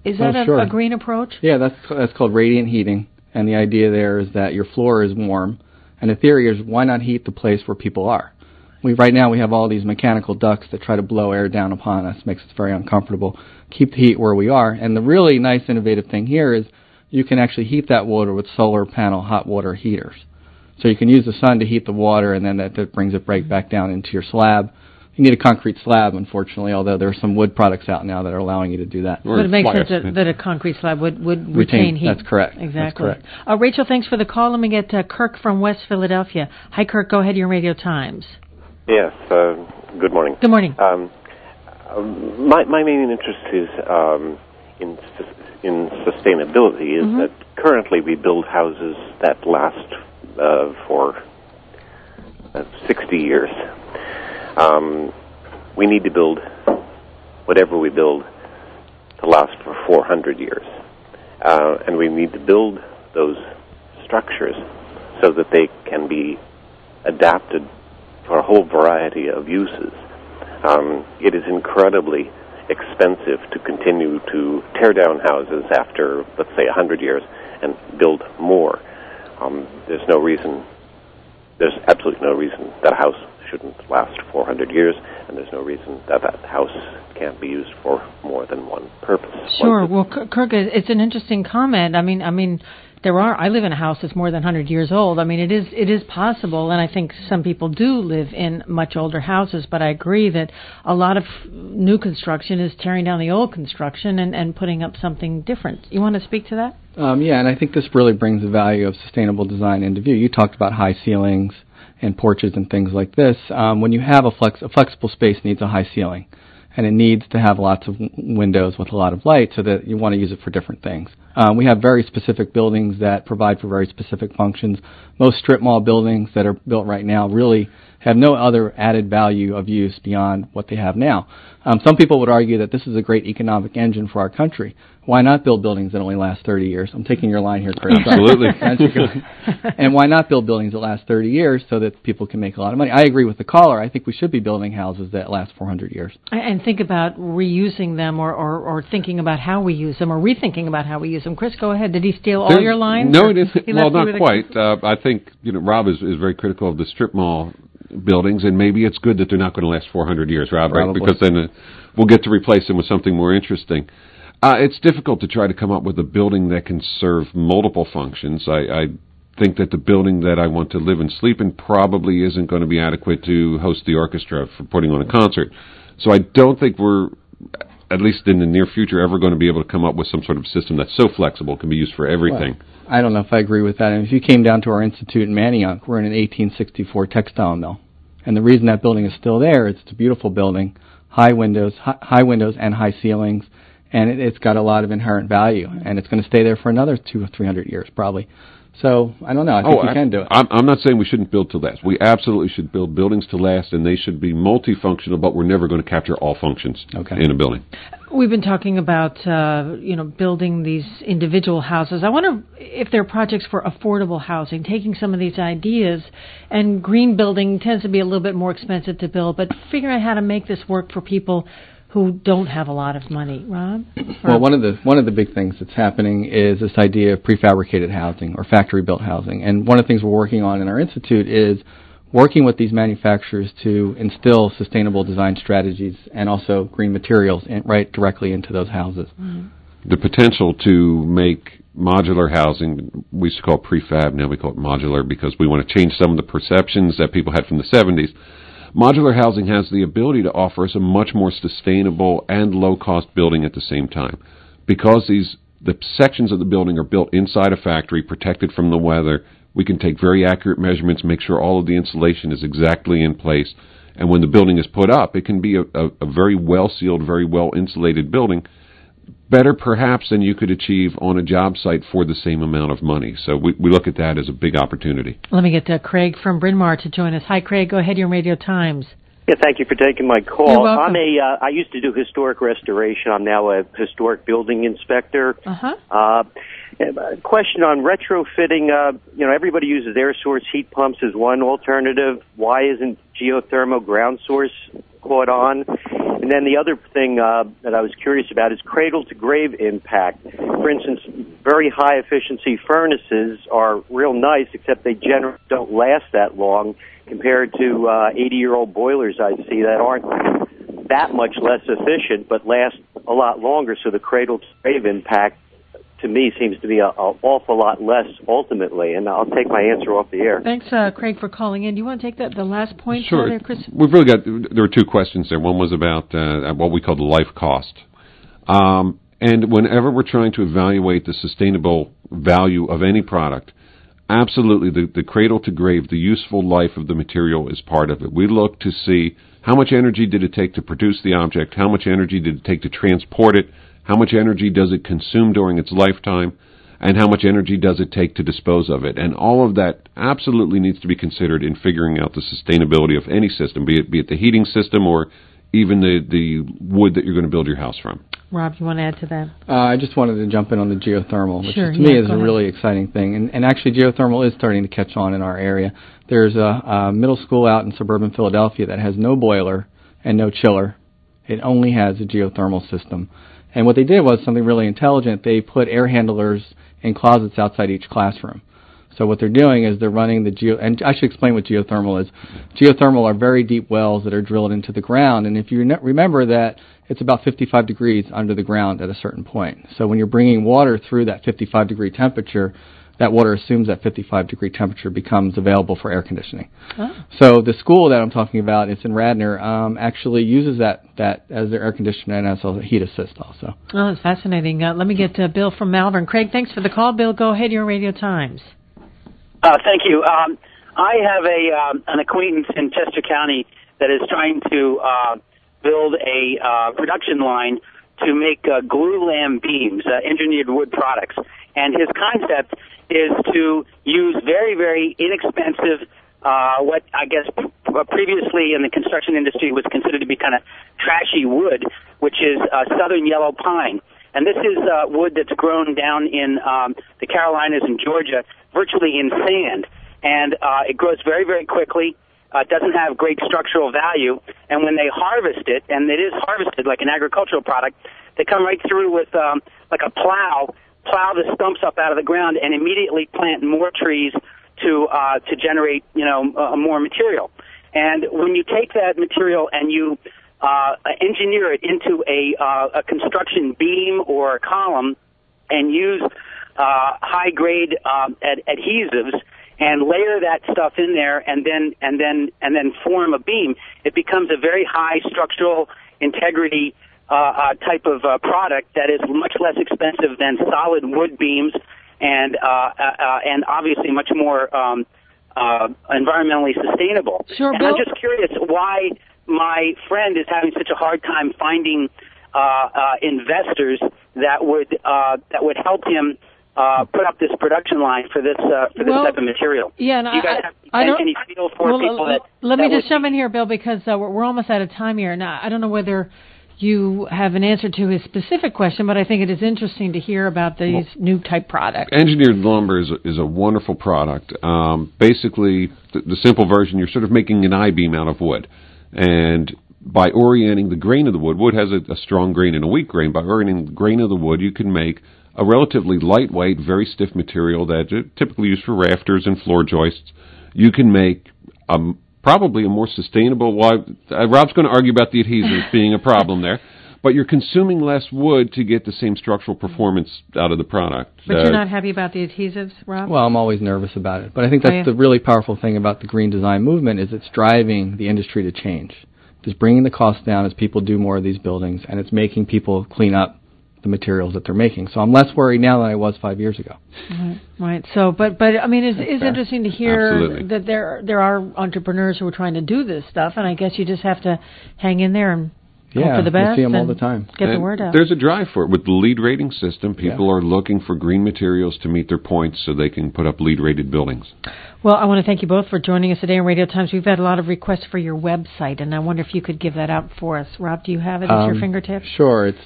a green approach? Yeah, that's called radiant heating. And the idea there is that your floor is warm. And the theory is, why not heat the place where people are? Right now we have all these mechanical ducts that try to blow air down upon us. Makes us very uncomfortable. Keep the heat where we are. And the really nice innovative thing here is you can actually heat that water with solar panel hot water heaters. So you can use the sun to heat the water, and then that brings it right back down into your slab. You need a concrete slab, unfortunately, although there are some wood products out now that are allowing you to do that. But it makes sense that a concrete slab would retain heat. That's correct. Exactly. That's correct. Rachel, thanks for the call. Let me get Kirk from West Philadelphia. Hi, Kirk. Go ahead, your Radio Times. Yes. Good morning. Good morning. My main interest is in sustainability. Is that currently we build houses that last for 60 years. We need to build whatever we build to last for 400 years. And we need to build those structures so that they can be adapted for a whole variety of uses. It is incredibly expensive to continue to tear down houses after, let's say, 100 years and build more. There's absolutely no reason that a house shouldn't last 400 years, and there's no reason that house can't be used for more than one purpose. Sure. Well, Kirk, it's an interesting comment. I mean, I live in a house that's more than 100 years old. I mean, it is possible, and I think some people do live in much older houses, but I agree that a lot of new construction is tearing down the old construction and putting up something different. You want to speak to that? Yeah, and I think this really brings the value of sustainable design into view. You talked about high ceilings and porches and things like this. When you have a flexible space needs a high ceiling, and it needs to have lots of windows with a lot of light so that you want to use it for different things. We have very specific buildings that provide for very specific functions. Most strip mall buildings that are built right now really have no other added value of use beyond what they have now. Some people would argue that this is a great economic engine for our country. Why not build buildings that only last 30 years? I'm taking your line here, Chris. Absolutely. And why not build buildings that last 30 years so that people can make a lot of money? I agree with the caller. I think we should be building houses that last 400 years. And think about reusing them or thinking about how we use them or rethinking about how we use them. Chris, go ahead. Did he steal all your lines? No, he didn't. Well, not quite. I think Rob is very critical of the strip mall buildings, and maybe it's good that they're not going to last 400 years, Rob, right? Because then we'll get to replace them with something more interesting. It's difficult to try to come up with a building that can serve multiple functions. I think that the building that I want to live and sleep in probably isn't going to be adequate to host the orchestra for putting on a concert. So I don't think we're, at least in the near future, ever going to be able to come up with some sort of system that's so flexible it can be used for everything. Well, I don't know if I agree with that. And if you came down to our institute in Manayunk, we're in an 1864 textile mill. And the reason that building is still there is it's a beautiful building, high windows and high ceilings, and it's got a lot of inherent value, and it's going to stay there for another 200 or 300 years probably. So, I don't know. I think we can do it. I'm not saying we shouldn't build to last. We absolutely should build buildings to last, and they should be multifunctional, but we're never going to capture all functions in a building. We've been talking about, building these individual houses. I wonder if there are projects for affordable housing, taking some of these ideas, and green building tends to be a little bit more expensive to build, but figuring out how to make this work for people who don't have a lot of money. Rob? Well, one of the big things that's happening is this idea of prefabricated housing or factory-built housing. And one of the things we're working on in our institute is working with these manufacturers to instill sustainable design strategies and also green materials right directly into those houses. Mm-hmm. The potential to make modular housing, we used to call it prefab, now we call it modular because we want to change some of the perceptions that people had from the 70s. Modular housing has the ability to offer us a much more sustainable and low-cost building at the same time. Because the sections of the building are built inside a factory, protected from the weather, we can take very accurate measurements, make sure all of the insulation is exactly in place, and when the building is put up, it can be a very well-sealed, very well-insulated building, better perhaps than you could achieve on a job site for the same amount of money. So we look at that as a big opportunity. Let me get Craig from Bryn Mawr to join us. Hi, Craig. Go ahead, you're on Radio Times. Yeah, thank you for taking my call. You're welcome. I used to do historic restoration. I'm now a historic building inspector. Question on retrofitting. Everybody uses air source heat pumps as one alternative. Why isn't geothermal ground source caught on? And then the other thing that I was curious about is cradle-to-grave impact. For instance, very high-efficiency furnaces are real nice, except they generally don't last that long compared to 80-year-old boilers I see that aren't that much less efficient but last a lot longer. So the cradle-to-grave impact, to me, seems to be an awful lot less ultimately. And I'll take my answer off the air. Thanks, Craig, for calling in. Do you want to take the last point Sure. there, Chris? We've really there were two questions there. One was about what we call the life cost. And whenever we're trying to evaluate the sustainable value of any product, absolutely the cradle to grave, the useful life of the material is part of it. We look to see how much energy did it take to produce the object, how much energy did it take to transport it, how much energy does it consume during its lifetime, and how much energy does it take to dispose of it. And all of that absolutely needs to be considered in figuring out the sustainability of any system, be it the heating system or even the wood that you're going to build your house from. Rob, you want to add to that? I just wanted to jump in on the geothermal, which to me is a really exciting thing. And actually, geothermal is starting to catch on in our area. There's a middle school out in suburban Philadelphia that has no boiler and no chiller. It only has a geothermal system. And what they did was something really intelligent. They put air handlers in closets outside each classroom. So what they're doing is they're running and I should explain what geothermal is. Geothermal are very deep wells that are drilled into the ground, and if you remember that it's about 55 degrees under the ground at a certain point. So when you're bringing water through that 55-degree temperature, that water assumes that 55-degree temperature becomes available for air conditioning. Oh. So the school that I'm talking about, it's in Radnor, actually uses that as their air conditioner and as a heat assist also. Oh, that's fascinating. Let me get Bill from Malvern. Craig, thanks for the call. Bill, go ahead. You're on Radio Times. Thank you. I have an acquaintance in Chester County that is trying to build a production line to make glue-lam beams, engineered wood products. And his concept is to use very, very inexpensive, what I guess previously in the construction industry was considered to be kind of trashy wood, which is southern yellow pine. And this is wood that's grown down in the Carolinas and Georgia, virtually in sand. And it grows very, very quickly. It doesn't have great structural value. And when they harvest it, and it is harvested like an agricultural product, they come right through with like a plow the stumps up out of the ground and immediately plant more trees to generate, more material. And when you take that material and you engineer it into a construction beam or a column and use high grade adhesives and layer that stuff in there and then form a beam, it becomes a very high structural integrity type of product that is much less expensive than solid wood beams and obviously much more environmentally sustainable. Sure, and Bill. I'm just curious why my friend is having such a hard time finding investors that would help him put up this production line for this type of material. Yeah, and do you guys have any feel for people that? Let me just jump in here, Bill, because we're almost out of time here. Now, I don't know whether you have an answer to his specific question, but I think it is interesting to hear about these new type products. Engineered lumber is a wonderful product. Basically, the simple version, you're sort of making an I-beam out of wood. And by orienting the grain of the wood has a strong grain and a weak grain. By orienting the grain of the wood, you can make a relatively lightweight, very stiff material that typically used for rafters and floor joists. You can make probably a more sustainable. Rob's going to argue about the adhesives being a problem there, but you're consuming less wood to get the same structural performance out of the product. But you're not happy about the adhesives, Rob? Well, I'm always nervous about it. But I think that's the really powerful thing about the green design movement is it's driving the industry to change. It's bringing the cost down as people do more of these buildings, and it's making people clean up the materials that they're making. So I'm less worried now than I was 5 years ago. Right. So, but I mean, it's interesting to hear that there are entrepreneurs who are trying to do this stuff, and I guess you just have to hang in there and hope for the best. We see them all the time. Get the word out. There's a drive for it. With the LEED rating system, people are looking for green materials to meet their points so they can put up LEED rated buildings. Well, I want to thank you both for joining us today on Radio Times. We've had a lot of requests for your website, and I wonder if you could give that out for us. Rob, do you have it at your fingertips? Sure. It's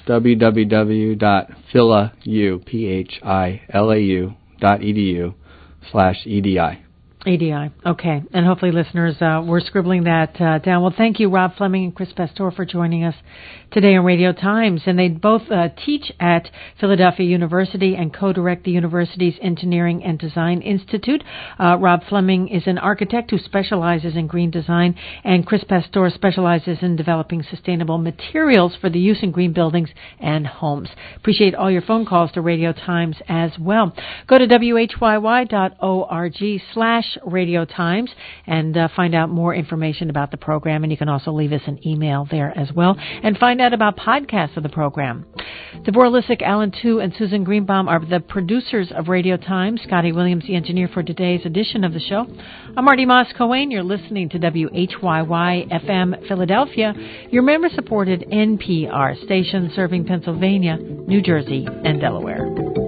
www.philau.edu/EDI. EDI. Okay. And hopefully listeners were scribbling that down. Well, thank you, Rob Fleming and Chris Pastore, for joining us today on Radio Times. And they both teach at Philadelphia University and co-direct the university's Engineering and Design Institute. Rob Fleming is an architect who specializes in green design, and Chris Pastore specializes in developing sustainable materials for the use in green buildings and homes. Appreciate all your phone calls to Radio Times as well. Go to whyy.org/Radio Times and find out more information about the program, and you can also leave us an email there as well and find out about podcasts of the program. Deborah Lissick, Alan Tu, and Susan Greenbaum are the producers of Radio Times. Scotty Williams, the engineer for today's edition of the show. I'm Marty Moss-Coane. You're listening to WHYY FM Philadelphia, your member-supported NPR station serving Pennsylvania, New Jersey, and Delaware.